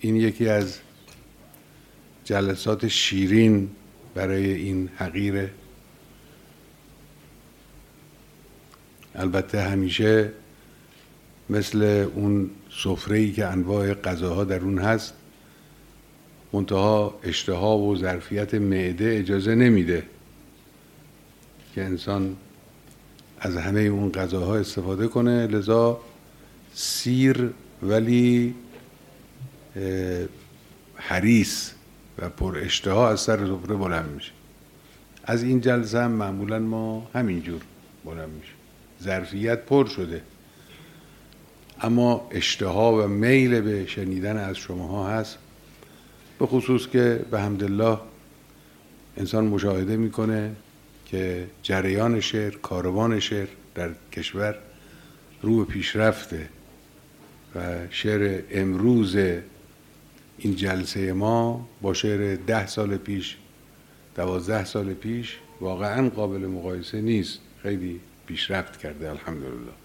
این یکی از جلسات شیرین برای این حقیره. البته همیشه مثل اون سفره‌ای که انواع غذاها در اون هست، منتها اشتها و ظرفیت معده اجازه نمیده که انسان از همه اون غذاها استفاده کنه، لذا سیر ولی حریص و پر اشتها از سر سفره بلند میشه. از این جلسه هم معمولا ما همینجور بلند میشه، ظرفیت پر شده، اما اشتها و میل به شنیدن از شماها هست، به خصوص که به حمدالله انسان مشاهده میکنه که جریان شعر، کاروان شعر در کشور رو به پیشرفته و شعر امروز این جلسه ما با شعر 10 سال پیش، 12 سال پیش واقعا قابل مقایسه نیست. خیلی پیشرفت کرده الحمدلله.